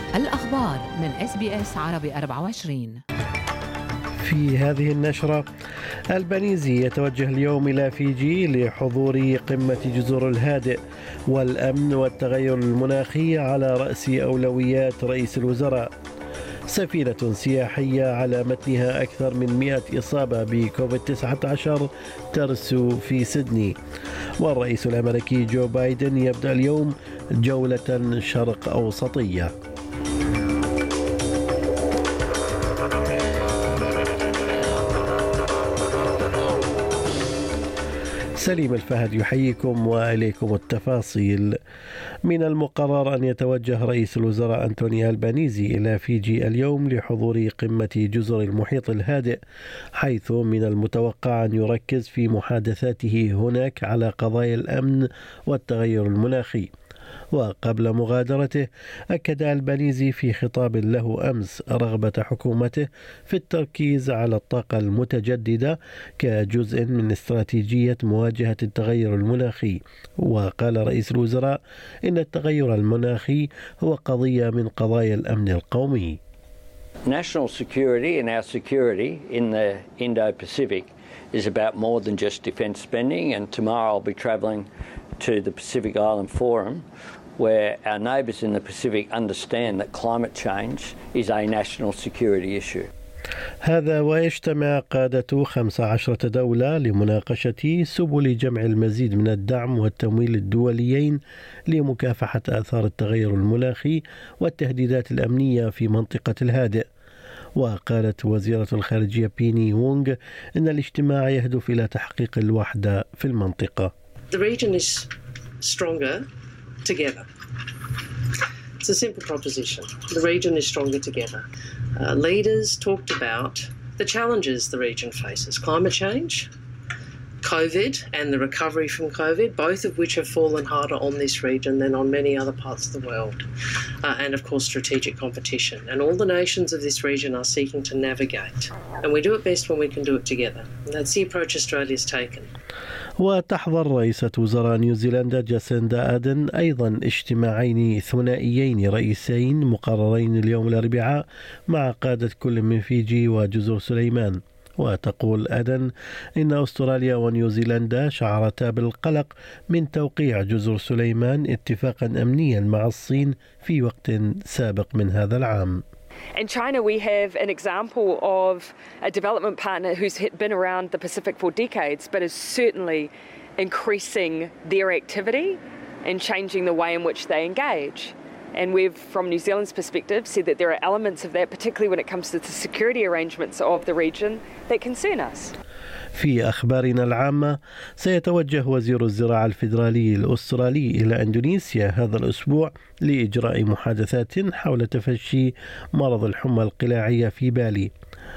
الأخبار من SBS عربي 24. في هذه النشرة، البنيزي يتوجه اليوم إلى فيجي لحضور قمة جزر الهادئ، والأمن والتغير المناخي على رأس أولويات رئيس الوزراء. سفينة سياحية على متنها أكثر من 100 إصابة بكوفيد-19 ترسو في سيدني. والرئيس الأمريكي جو بايدن يبدأ اليوم جولة شرق أوسطية. سليم الفهد يحييكم وإليكم التفاصيل. من المقرر أن يتوجه رئيس الوزراء أنتوني ألبانيزي إلى فيجي اليوم لحضور قمة جزر المحيط الهادئ، حيث من المتوقع أن يركز في محادثاته هناك على قضايا الأمن والتغير المناخي. وقبل مغادرته، أكد ألبانيزي في خطاب له أمس رغبة حكومته في التركيز على الطاقة المتجددة كجزء من استراتيجية مواجهة التغير المناخي. وقال رئيس الوزراء إن التغير المناخي هو قضية من قضايا الأمن القومي. National security and our security in the Indo-Pacific is about more than just defence spending, and tomorrow I'll be travelling to the Pacific Island Forum, where our neighbours in the Pacific understand that climate change is a national security issue. هذا ويجتمع قادة 15 دولة لمناقشة سبل جمع المزيد من الدعم والتمويل الدوليين لمكافحة آثار التغير المناخي والتهديدات الأمنية في منطقة الهادئ. وقالت وزيرة الخارجية بيني وونغ إن الاجتماع يهدف إلى تحقيق الوحدة في المنطقة. The region is stronger together. It's a simple proposition. The region is stronger together. Leaders talked about the challenges the region faces: climate change, COVID, and the recovery from COVID, both of which have fallen harder on this region than on many other parts of the world. And of course, strategic competition. And all the nations of this region are seeking to navigate. And we do it best when we can do it together. And that's the approach Australia's taken. وتحضر رئيسة وزراء نيوزيلندا جاسيندا آدن أيضا اجتماعين ثنائيين رئيسيين مقررين اليوم الأربعاء مع قادة كل من فيجي وجزر سليمان. وتقول آدن إن أستراليا ونيوزيلندا شعرتا بالقلق من توقيع جزر سليمان اتفاقا أمنيا مع الصين في وقت سابق من هذا العام. In China, we have an example of a development partner who's been around the Pacific for decades, but is certainly increasing their activity and changing the way in which they engage. And we've, from New Zealand's perspective, said that there are elements of that, particularly when it comes to the security arrangements of the region, that concern us. في أخبارنا العامة، سيتوجه وزير الزراعة الفيدرالي الأسترالي إلى إندونيسيا هذا الأسبوع لإجراء محادثات حول تفشي مرض الحمى القلاعية في بالي.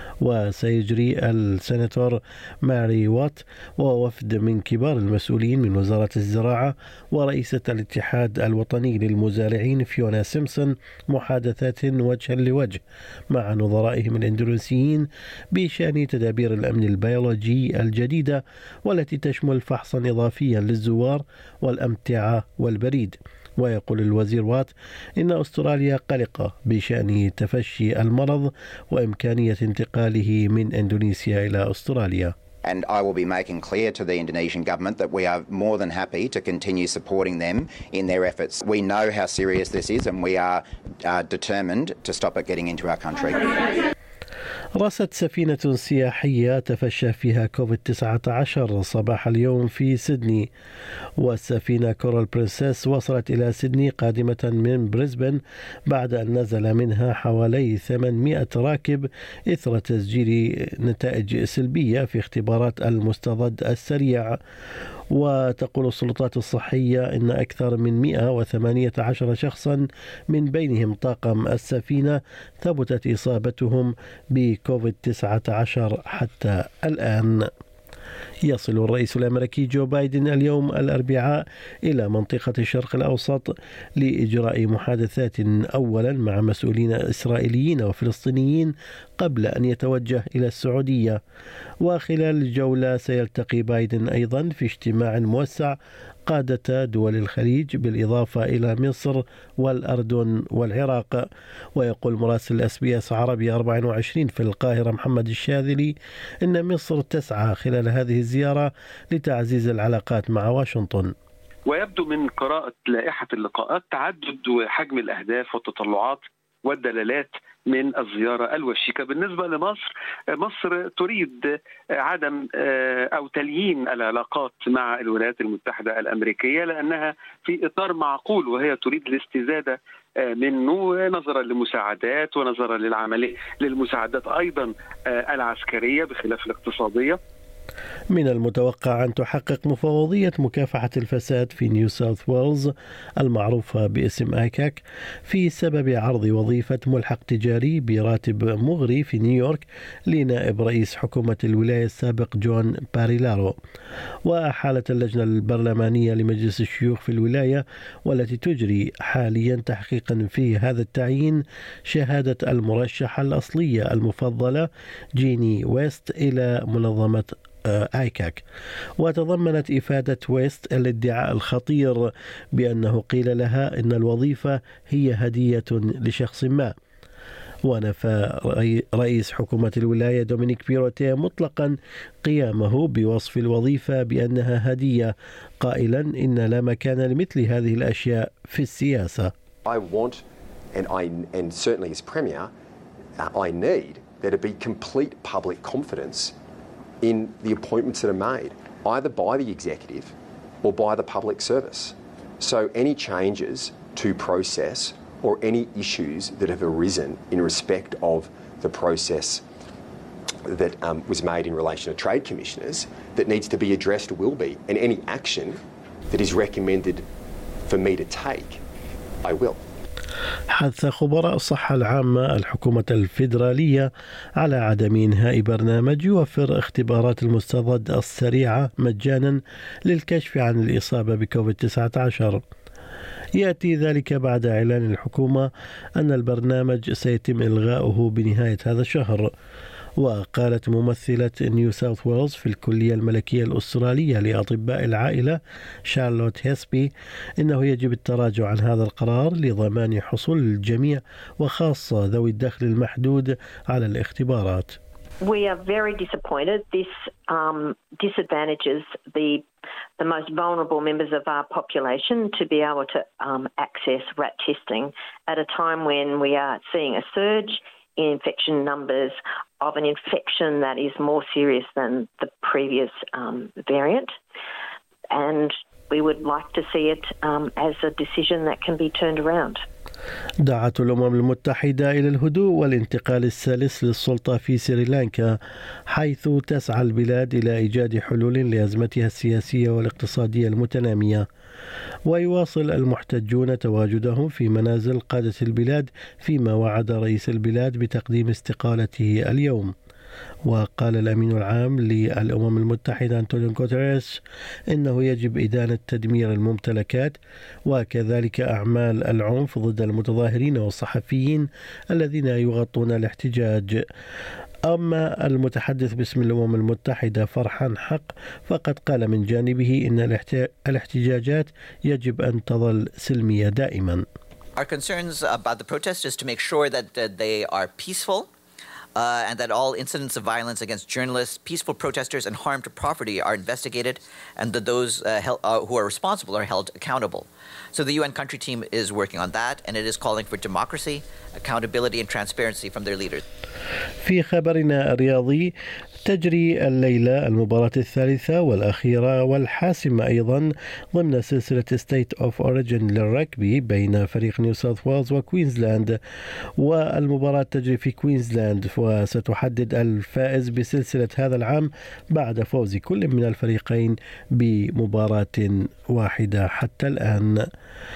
وسيجري السناتور ماري وات ووفد من كبار المسؤولين من وزارة الزراعة ورئيسة الاتحاد الوطني للمزارعين فيونا سيمسون محادثات وجها لوجه مع نظرائهم الإندونيسيين بشأن تدابير الأمن البيولوجي الجديدة، والتي تشمل فحصا إضافيا للزوار والأمتعة والبريد. ويقول الوزير وات إن أستراليا قلقة بشأن تفشي المرض وإمكانية انتقاله من إندونيسيا إلى أستراليا. And I will be making clear to the Indonesian government that we are more than happy to continue supporting them in their efforts. We know how serious this is, and we are determined to stop it getting into our country. رست سفينة سياحية تفشى فيها كوفيد-19 صباح اليوم في سيدني. والسفينة كورال برنسس وصلت إلى سيدني قادمة من بريسبن بعد أن نزل منها حوالي 800 راكب إثر تسجيل نتائج سلبية في اختبارات المستضد السريع. وتقول السلطات الصحية إن أكثر من 118 شخصا من بينهم طاقم السفينة ثبتت إصابتهم بكوفيد-19 حتى الآن. يصل الرئيس الأمريكي جو بايدن اليوم الأربعاء إلى منطقة الشرق الأوسط لإجراء محادثات أولا مع مسؤولين إسرائيليين وفلسطينيين قبل أن يتوجه إلى السعودية. وخلال الجولة سيلتقي بايدن أيضا في اجتماع موسع قادة دول الخليج بالإضافة إلى مصر والأردن والعراق. ويقول مراسل SBS عربي 24 في القاهرة محمد الشاذلي إن مصر تسعى خلال هذه الزيارة لتعزيز العلاقات مع واشنطن. ويبدو من قراءة لائحة اللقاءات تعدد وحجم الأهداف والتطلعات والدلالات من الزيارة الوشيكة. بالنسبة لمصر، مصر تريد عدم أو تليين العلاقات مع الولايات المتحدة الأمريكية لأنها في إطار معقول، وهي تريد الاستزادة منه نظرا لمساعدات ونظرا للمساعدات أيضا العسكرية بخلاف الاقتصادية. من المتوقع أن تحقق مفوضية مكافحة الفساد في نيو ساوث ويلز المعروفة باسم آيكاك في سبب عرض وظيفة ملحق تجاري براتب مغري في نيويورك لنائب رئيس حكومة الولاية السابق جون باريلارو. وأحالت اللجنة البرلمانية لمجلس الشيوخ في الولاية والتي تجري حاليا تحقيقا في هذا التعيين شهادة المرشحة الأصلية المفضلة جيني ويست إلى منظمة آيكاك. وتضمنت إفادة ويست الادعاء الخطير بأنه قيل لها إن الوظيفة هي هدية لشخص ما. ونفى رئيس حكومة الولاية دومينيك بيروتيه مطلقا قيامه بوصف الوظيفة بأنها هدية، قائلا إن لا مكان لمثل هذه الأشياء في السياسة. I want and certainly as Premier I need there to be complete public confidence in the appointments that are made, either by the executive or by the public service. So any changes to process or any issues that have arisen in respect of the process that was made in relation to trade commissioners that needs to be addressed will be, and any action that is recommended for me to take, I will. حث خبراء الصحة العامة الحكومة الفيدرالية على عدم إنهاء برنامج يوفر اختبارات المستضد السريعة مجانا للكشف عن الإصابة بكوفيد-19. يأتي ذلك بعد إعلان الحكومة أن البرنامج سيتم إلغاؤه بنهاية هذا الشهر. وقالت ممثلة نيو ساوث ويلز في الكلية الملكية الأسترالية لأطباء العائلة شارلوت هيسبي إنه يجب التراجع عن هذا القرار لضمان حصول الجميع وخاصة ذوي الدخل المحدود على الاختبارات. We are very disappointed. This disadvantages the most vulnerable members of our population to be able to access RAT testing at a time when we are seeing a surge in infection numbers of an infection that is more serious than the previous variant. And we would like to see it as a decision that can be turned around. دعت الأمم المتحدة إلى الهدوء والانتقال السلس للسلطة في سريلانكا، حيث تسعى البلاد إلى إيجاد حلول لأزمتها السياسية والاقتصادية المتنامية. ويواصل المحتجون تواجدهم في منازل قادة البلاد، فيما وعد رئيس البلاد بتقديم استقالته اليوم. وقال الأمين العام للأمم المتحدة أنطونيو غوتيريس إنه يجب إدانة تدمير الممتلكات وكذلك أعمال العنف ضد المتظاهرين والصحفيين الذين يغطون الاحتجاج. أما المتحدث باسم الأمم المتحدة فرحان حق فقد قال من جانبه إن الاحتجاجات يجب أن تظل سلمية دائما. Our concerns about the protests is to make sure that they are peaceful. And that all incidents of violence against journalists, peaceful protesters, and harm to property are investigated, and that those who are responsible are held accountable. So the UN country team is working on that, and it is calling for democracy, accountability, and transparency from their leaders. في خبرنا الرياضي، تجري الليلة المباراة الثالثة والأخيرة والحاسمة أيضا ضمن سلسلة State of Origin للركبي بين فريق نيو ساوث ويلز وكوينزلاند، والمباراة تجري في كوينزلاند وستحدد الفائز بسلسلة هذا العام بعد فوز كل من الفريقين بمباراة واحدة حتى الآن.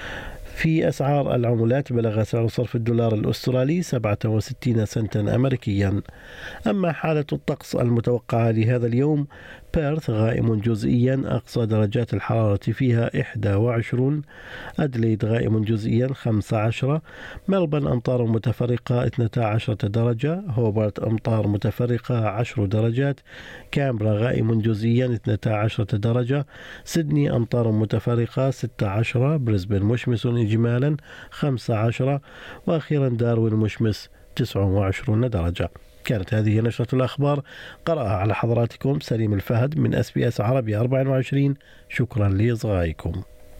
في أسعار العملات بلغ سعر صرف الدولار الأسترالي 67 سنتا أمريكيا. أما حالة الطقس المتوقعة لهذا اليوم بيرث غائم جزئيا أقصى درجات الحرارة فيها 21. أدليد غائم جزئيا 15. ملبن أمطار متفرقة 12 درجة. هوبارت أمطار متفرقة 10 درجات. كامبرا غائم جزئيا 12 درجة. سيدني أمطار متفرقة 16. بريسبن مشمس إجمالا 15. وأخيرا داروين مشمس 29 درجة. كانت هذه نشرة الأخبار قرأها على حضراتكم سليم الفهد من SBS عربي 24. شكرا لإصغائكم.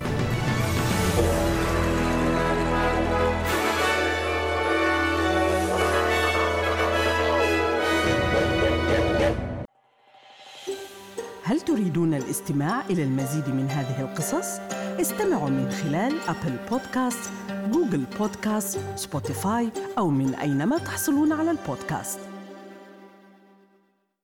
هل تريدون الاستماع إلى المزيد من هذه القصص؟ استمعوا من خلال أبل بودكاست، جوجل بودكاست، سبوتيفاي أو من أينما تحصلون على البودكاست.